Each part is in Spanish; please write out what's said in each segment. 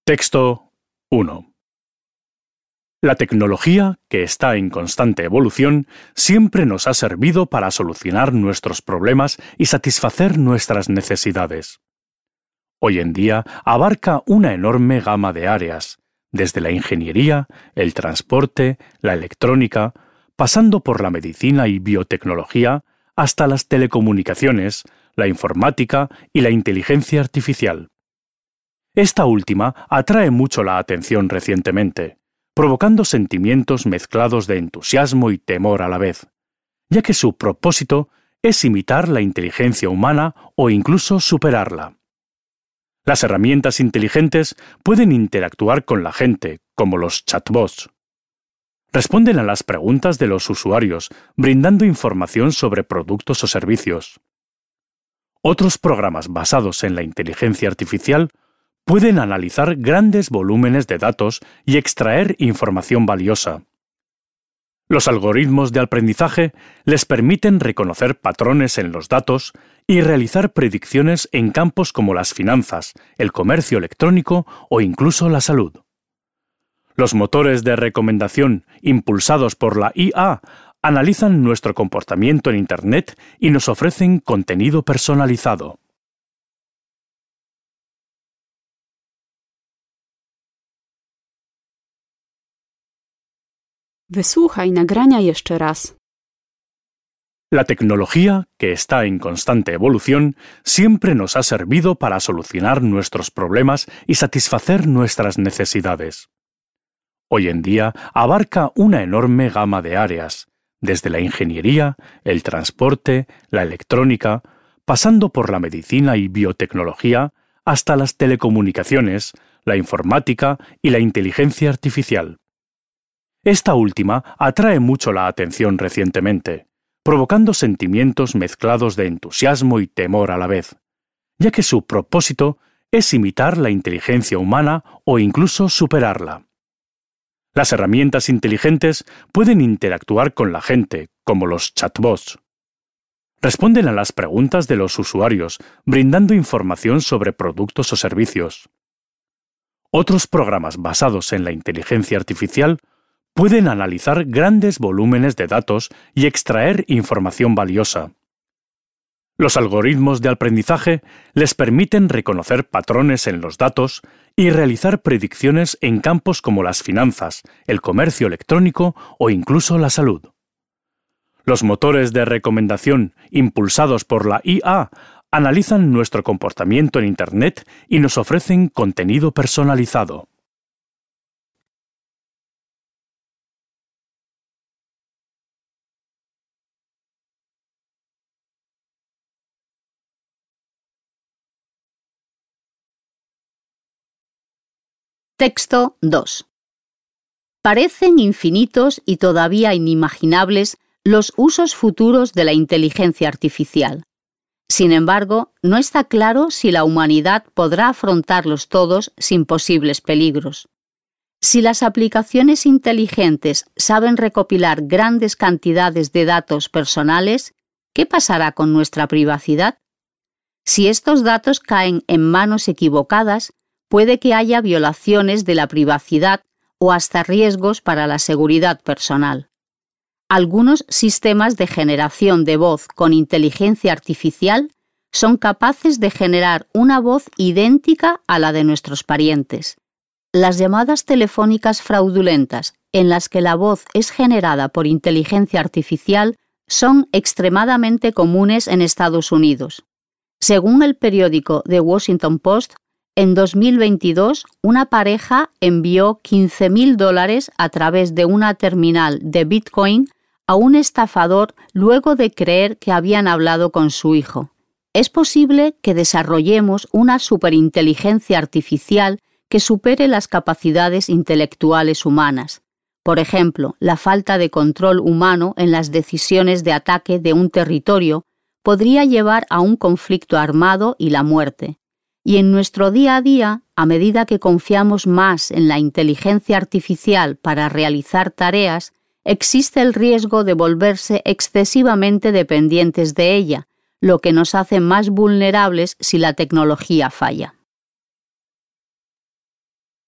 Texto 1. La tecnología, que está en constante evolución, siempre nos ha servido para solucionar nuestros problemas y satisfacer nuestras necesidades. Hoy en día abarca una enorme gama de áreas, desde la ingeniería, el transporte, la electrónica, pasando por la medicina y biotecnología, hasta las telecomunicaciones, la informática y la inteligencia artificial. Esta última atrae mucho la atención recientemente, provocando sentimientos mezclados de entusiasmo y temor a la vez, ya que su propósito es imitar la inteligencia humana o incluso superarla. Las herramientas inteligentes pueden interactuar con la gente, como los chatbots. Responden a las preguntas de los usuarios, brindando información sobre productos o servicios. Otros programas basados en la inteligencia artificial pueden analizar grandes volúmenes de datos y extraer información valiosa. Los algoritmos de aprendizaje les permiten reconocer patrones en los datos y realizar predicciones en campos como las finanzas, el comercio electrónico o incluso la salud. Los motores de recomendación impulsados por la IA analizan nuestro comportamiento en Internet y nos ofrecen contenido personalizado. Wysłuchaj nagrania jeszcze raz. La tecnología, que está en constante evolución, siempre nos ha servido para solucionar nuestros problemas y satisfacer nuestras necesidades. Hoy en día abarca una enorme gama de áreas, desde la ingeniería, el transporte, la electrónica, pasando por la medicina y biotecnología, hasta las telecomunicaciones, la informática y la inteligencia artificial. Esta última atrae mucho la atención recientemente, provocando sentimientos mezclados de entusiasmo y temor a la vez, ya que su propósito es imitar la inteligencia humana o incluso superarla. Las herramientas inteligentes pueden interactuar con la gente, como los chatbots. Responden a las preguntas de los usuarios, brindando información sobre productos o servicios. Otros programas basados en la inteligencia artificial pueden analizar grandes volúmenes de datos y extraer información valiosa. Los algoritmos de aprendizaje les permiten reconocer patrones en los datos y realizar predicciones en campos como las finanzas, el comercio electrónico o incluso la salud. Los motores de recomendación impulsados por la IA analizan nuestro comportamiento en Internet y nos ofrecen contenido personalizado. Texto 2. Parecen infinitos y todavía inimaginables los usos futuros de la inteligencia artificial. Sin embargo, no está claro si la humanidad podrá afrontarlos todos sin posibles peligros. Si las aplicaciones inteligentes saben recopilar grandes cantidades de datos personales, ¿qué pasará con nuestra privacidad? Si estos datos caen en manos equivocadas, puede que haya violaciones de la privacidad o hasta riesgos para la seguridad personal. Algunos sistemas de generación de voz con inteligencia artificial son capaces de generar una voz idéntica a la de nuestros parientes. Las llamadas telefónicas fraudulentas, en las que la voz es generada por inteligencia artificial, son extremadamente comunes en Estados Unidos. Según el periódico The Washington Post, en 2022, una pareja envió $15,000 a través de una terminal de Bitcoin a un estafador luego de creer que habían hablado con su hijo. Es posible que desarrollemos una superinteligencia artificial que supere las capacidades intelectuales humanas. Por ejemplo, la falta de control humano en las decisiones de ataque de un territorio podría llevar a un conflicto armado y la muerte. Y en nuestro día a día, a medida que confiamos más en la inteligencia artificial para realizar tareas, existe el riesgo de volverse excesivamente dependientes de ella, lo que nos hace más vulnerables si la tecnología falla.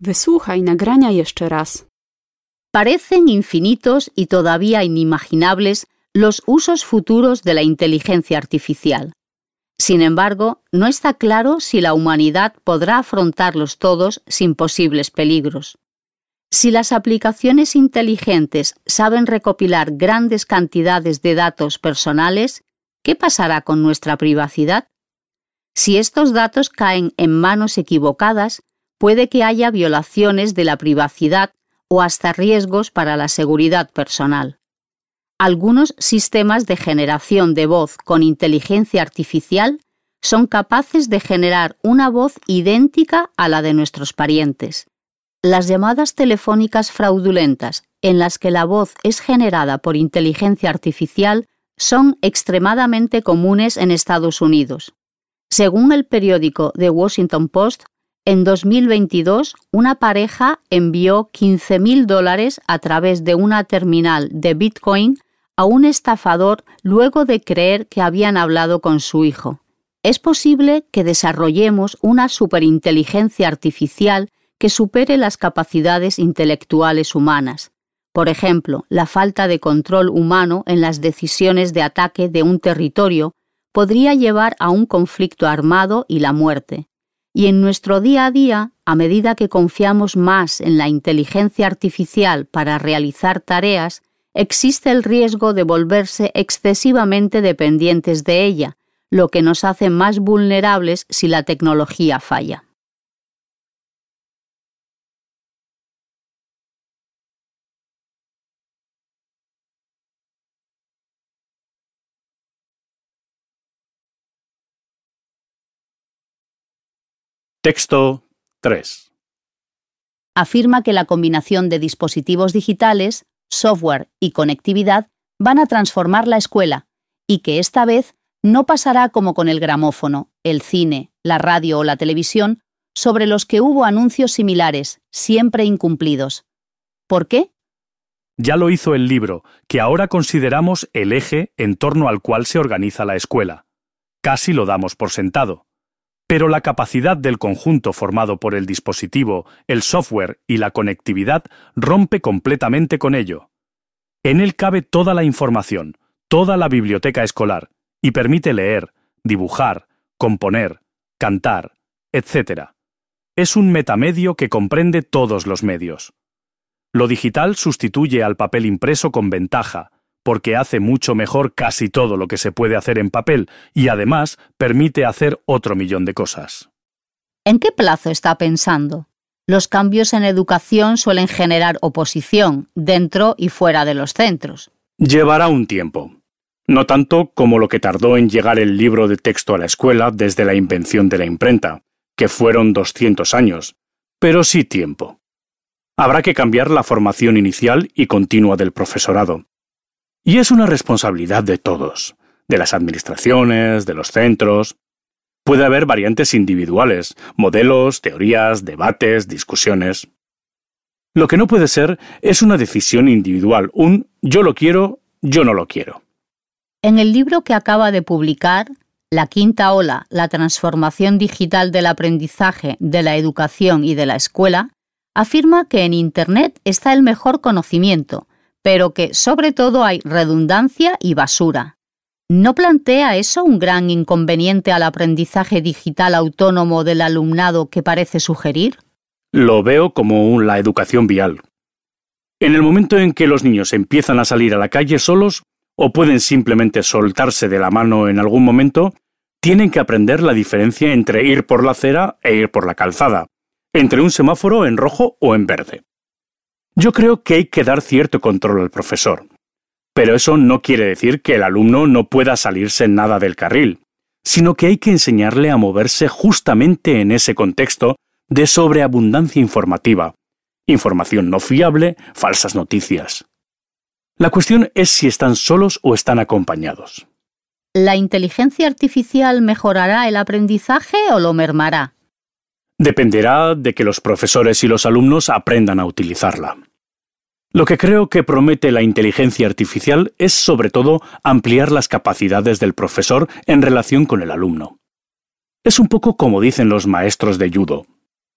Wysłuchaj nagrania jeszcze raz. Parecen infinitos y todavía inimaginables los usos futuros de la inteligencia artificial. Sin embargo, no está claro si la humanidad podrá afrontarlos todos sin posibles peligros. Si las aplicaciones inteligentes saben recopilar grandes cantidades de datos personales, ¿qué pasará con nuestra privacidad? Si estos datos caen en manos equivocadas, puede que haya violaciones de la privacidad o hasta riesgos para la seguridad personal. Algunos sistemas de generación de voz con inteligencia artificial son capaces de generar una voz idéntica a la de nuestros parientes. Las llamadas telefónicas fraudulentas, en las que la voz es generada por inteligencia artificial, son extremadamente comunes en Estados Unidos. Según el periódico The Washington Post, en 2022, una pareja envió $15,000 a través de una terminal de Bitcoin a un estafador luego de creer que habían hablado con su hijo. Es posible que desarrollemos una superinteligencia artificial que supere las capacidades intelectuales humanas. Por ejemplo, la falta de control humano en las decisiones de ataque de un territorio podría llevar a un conflicto armado y la muerte. Y en nuestro día a día, a medida que confiamos más en la inteligencia artificial para realizar tareas, existe el riesgo de volverse excesivamente dependientes de ella, lo que nos hace más vulnerables si la tecnología falla. Texto 3. Afirma que la combinación de dispositivos digitales, software y conectividad van a transformar la escuela y que esta vez no pasará como con el gramófono, el cine, la radio o la televisión, sobre los que hubo anuncios similares, siempre incumplidos. ¿Por qué? Ya lo hizo el libro, que ahora consideramos el eje en torno al cual se organiza la escuela. Casi lo damos por sentado. Pero la capacidad del conjunto formado por el dispositivo, el software y la conectividad rompe completamente con ello. En él cabe toda la información, toda la biblioteca escolar, y permite leer, dibujar, componer, cantar, etc. Es un metamedio que comprende todos los medios. Lo digital sustituye al papel impreso con ventaja, porque hace mucho mejor casi todo lo que se puede hacer en papel y además permite hacer otro millón de cosas. ¿En qué plazo está pensando? Los cambios en educación suelen generar oposición dentro y fuera de los centros. Llevará un tiempo. No tanto como lo que tardó en llegar el libro de texto a la escuela desde la invención de la imprenta, que fueron 200 años, pero sí tiempo. Habrá que cambiar la formación inicial y continua del profesorado. Y es una responsabilidad de todos, de las administraciones, de los centros. Puede haber variantes individuales, modelos, teorías, debates, discusiones. Lo que no puede ser es una decisión individual, un yo lo quiero, yo no lo quiero. En el libro que acaba de publicar, La quinta ola, la transformación digital del aprendizaje, de la educación y de la escuela, afirma que en Internet está el mejor conocimiento, pero que sobre todo hay redundancia y basura. ¿No plantea eso un gran inconveniente al aprendizaje digital autónomo del alumnado que parece sugerir? Lo veo como la educación vial. En el momento en que los niños empiezan a salir a la calle solos, o pueden simplemente soltarse de la mano en algún momento, tienen que aprender la diferencia entre ir por la acera e ir por la calzada, entre un semáforo en rojo o en verde. Yo creo que hay que dar cierto control al profesor, pero eso no quiere decir que el alumno no pueda salirse nada del carril, sino que hay que enseñarle a moverse justamente en ese contexto de sobreabundancia informativa, información no fiable, falsas noticias. La cuestión es si están solos o están acompañados. ¿La inteligencia artificial mejorará el aprendizaje o lo mermará? Dependerá de que los profesores y los alumnos aprendan a utilizarla. Lo que creo que promete la inteligencia artificial es sobre todo ampliar las capacidades del profesor en relación con el alumno. Es un poco como dicen los maestros de judo.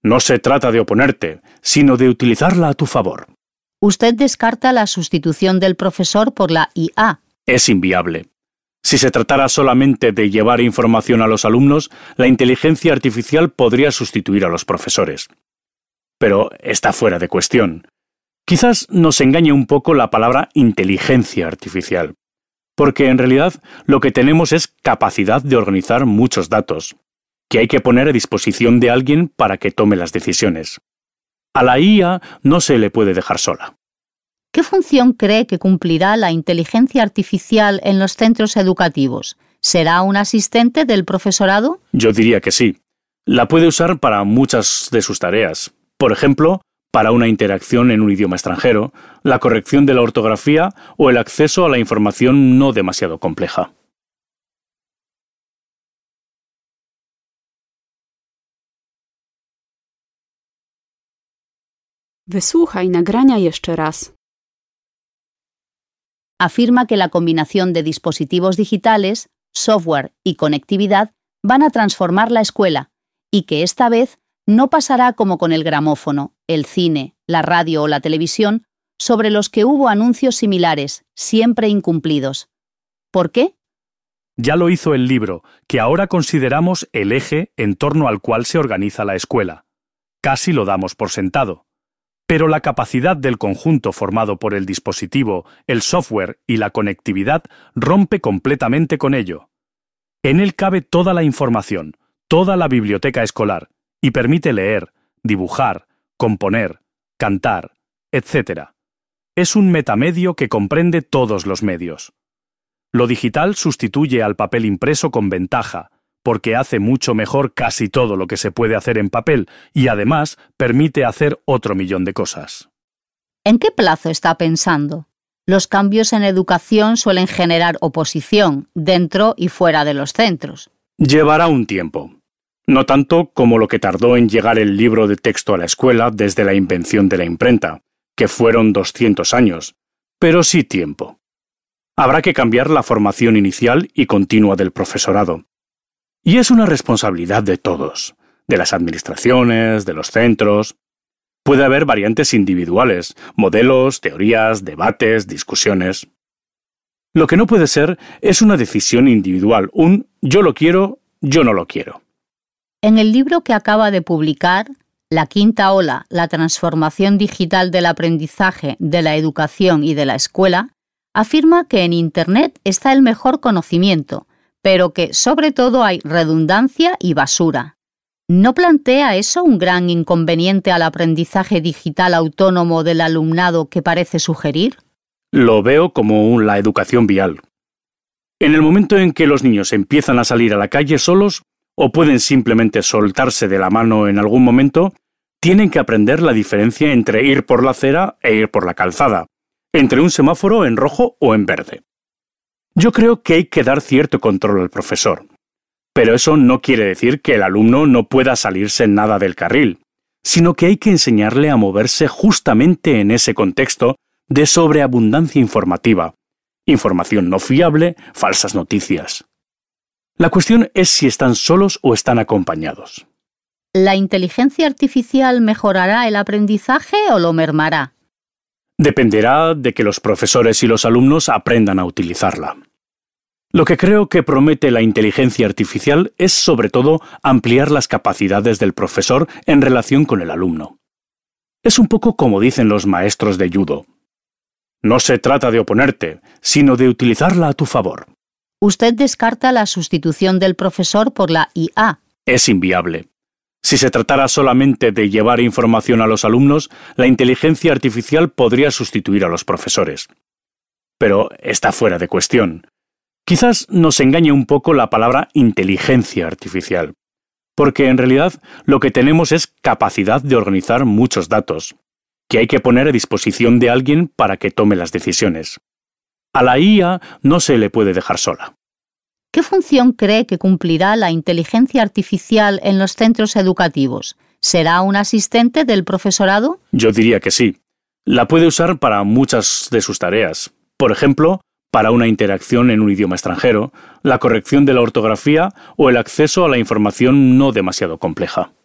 No se trata de oponerte, sino de utilizarla a tu favor. Usted descarta la sustitución del profesor por la IA. Es inviable. Si se tratara solamente de llevar información a los alumnos, la inteligencia artificial podría sustituir a los profesores. Pero está fuera de cuestión. Quizás nos engañe un poco la palabra inteligencia artificial, porque en realidad lo que tenemos es capacidad de organizar muchos datos, que hay que poner a disposición de alguien para que tome las decisiones. A la IA no se le puede dejar sola. ¿Qué función cree que cumplirá la inteligencia artificial en los centros educativos? ¿Será un asistente del profesorado? Yo diría que sí. La puede usar para muchas de sus tareas. Por ejemplo, para una interacción en un idioma extranjero, la corrección de la ortografía o el acceso a la información no demasiado compleja. Wysłuchaj nagrania jeszcze raz. Afirma que la combinación de dispositivos digitales, software y conectividad van a transformar la escuela y que esta vez no pasará como con el gramófono, el cine, la radio o la televisión, sobre los que hubo anuncios similares, siempre incumplidos. ¿Por qué? Ya lo hizo el libro, que ahora consideramos el eje en torno al cual se organiza la escuela. Casi lo damos por sentado. Pero la capacidad del conjunto formado por el dispositivo, el software y la conectividad rompe completamente con ello. En él cabe toda la información, toda la biblioteca escolar, y permite leer, dibujar, componer, cantar, etc. Es un metamedio que comprende todos los medios. Lo digital sustituye al papel impreso con ventaja, porque hace mucho mejor casi todo lo que se puede hacer en papel y además permite hacer otro millón de cosas. ¿En qué plazo está pensando? Los cambios en educación suelen generar oposición dentro y fuera de los centros. Llevará un tiempo. No tanto como lo que tardó en llegar el libro de texto a la escuela desde la invención de la imprenta, que fueron 200 años, pero sí tiempo. Habrá que cambiar la formación inicial y continua del profesorado. Y es una responsabilidad de todos, de las administraciones, de los centros. Puede haber variantes individuales, modelos, teorías, debates, discusiones. Lo que no puede ser es una decisión individual, un yo lo quiero, yo no lo quiero. En el libro que acaba de publicar, La quinta ola, la transformación digital del aprendizaje, de la educación y de la escuela, afirma que en Internet está el mejor conocimiento, pero que sobre todo hay redundancia y basura. ¿No plantea eso un gran inconveniente al aprendizaje digital autónomo del alumnado que parece sugerir? Lo veo como la educación vial. En el momento en que los niños empiezan a salir a la calle solos, o pueden simplemente soltarse de la mano en algún momento, tienen que aprender la diferencia entre ir por la acera e ir por la calzada, entre un semáforo en rojo o en verde. Yo creo que hay que dar cierto control al profesor, pero eso no quiere decir que el alumno no pueda salirse nada del carril, sino que hay que enseñarle a moverse justamente en ese contexto de sobreabundancia informativa, información no fiable, falsas noticias. La cuestión es si están solos o están acompañados. ¿La inteligencia artificial mejorará el aprendizaje o lo mermará? Dependerá de que los profesores y los alumnos aprendan a utilizarla. Lo que creo que promete la inteligencia artificial es sobre todo ampliar las capacidades del profesor en relación con el alumno. Es un poco como dicen los maestros de judo. No se trata de oponerte, sino de utilizarla a tu favor. Usted descarta la sustitución del profesor por la IA. Es inviable. Si se tratara solamente de llevar información a los alumnos, la inteligencia artificial podría sustituir a los profesores. Pero está fuera de cuestión. Quizás nos engañe un poco la palabra inteligencia artificial, porque en realidad lo que tenemos es capacidad de organizar muchos datos, que hay que poner a disposición de alguien para que tome las decisiones. A la IA no se le puede dejar sola. ¿Qué función cree que cumplirá la inteligencia artificial en los centros educativos? ¿Será un asistente del profesorado? Yo diría que sí. La puede usar para muchas de sus tareas. Por ejemplo, para una interacción en un idioma extranjero, la corrección de la ortografía o el acceso a la información no demasiado compleja.